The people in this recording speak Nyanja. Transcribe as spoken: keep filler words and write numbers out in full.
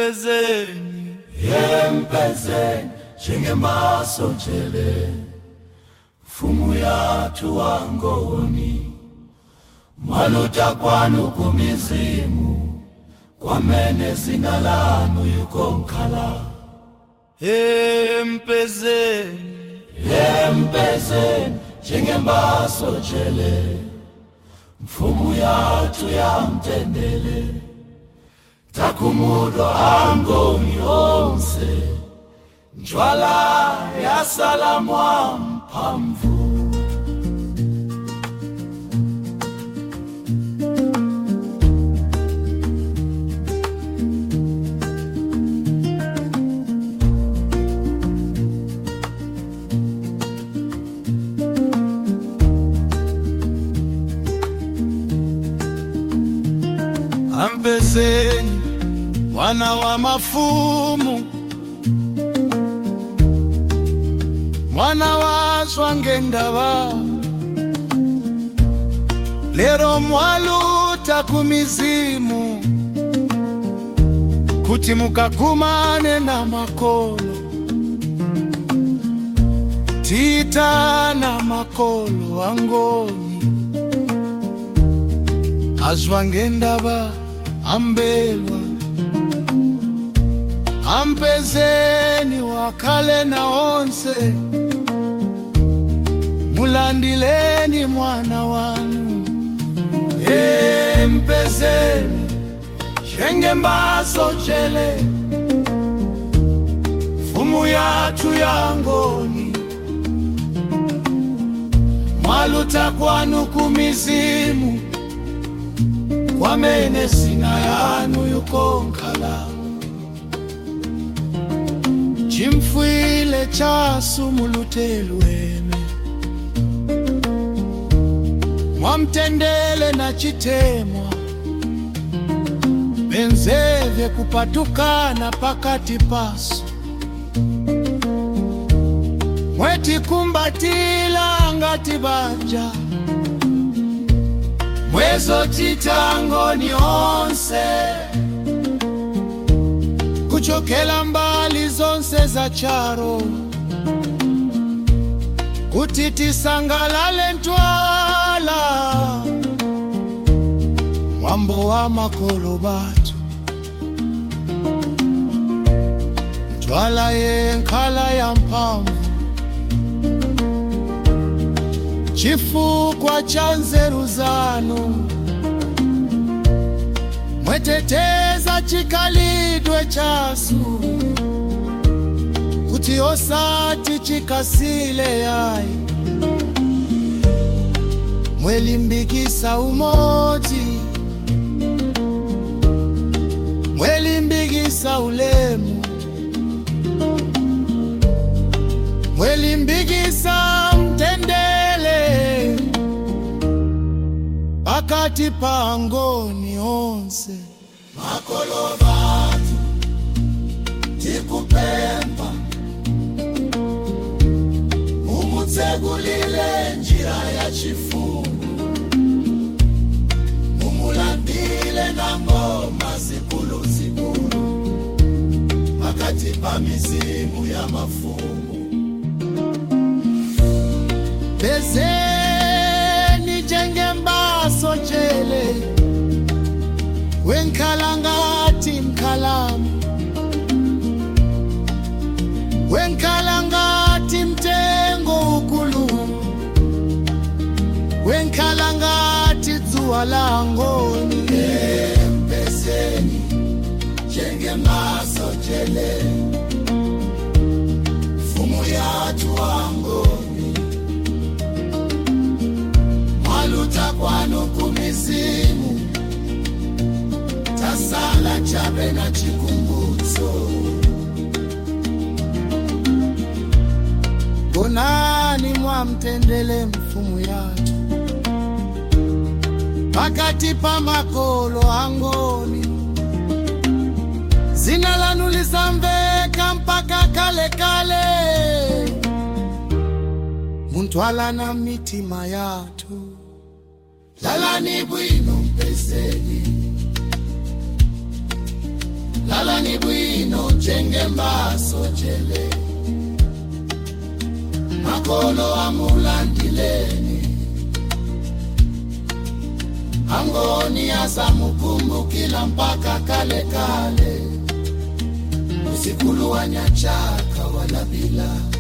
Empezeni, empezeni njengemasojele, mfumu yathu wangoni, mwaluta kwanu kumizimu, kwamene zina lanu yukonkhala. Empezeni, empezeni njengemasojele, mfumu yathu yamtendele, takumudwa angoni onse, njwala ya salamwa mphamvu. Empezeni, wana wa mafumu, mwana wa Zwangendaba, lero mwaluta kumizimu, kuti mukakumane na makolo, tita na makolo angoni, Azwangendaba ambelwa. Empezeni wakale na onse, mulandileni mwana wanu. Empezeni njengemasojele, mfumu yathu yangoni, mwaluta kwanu kumizimu, kwamene zina yanu yukonkhala. Chimfwile chasu mulutelweme, mwamtendele na chitemwa, benzeve kupatukana pakati pasu, mweti kumbatila ngati banja, mwezo titangoni onse, kuchokela mbali zonse za charo, kuti tisangalale ntwala, mwambo wa makolo batu. Ntwala yenkhala ya mphamvu, chifukwa cha nzeru zanu, mweteteza chikalidwe chasu, kuti osati chikasile yai. Mwelimbikisa umoti, mwelimbikisa ulemu, mwelimbikisa mtendele, pakati pangoni onse. Makolo batu tikupemba, mumutsegulile njira ya chifungu, mumulandile na ngoma zikulu zikulu, pakati pa mizimu ya mafumu. Empezeni njengemasojele, wenkhala ngati mkhalamu, wenkhala ngati mtengo ukulu, wenkhala ngati dzuwa la ngoni. Empezeni njengemasojele, mfumu yathu wangoni, mwaluta kwanu kumizimu, tasala chabe na chikumbutso. Konani mwamtendele mfumu yathu, pakati pa makolo angoni, zina lanu lisamveka mpaka kale kale, muntwala na mitima yathu. Lalani bwino mpezeni, salani bwino chenge mbaso chele makolo amulandileni angoni asamukumbukila mpaka kale kale usikulu wa Nyachaka wala bila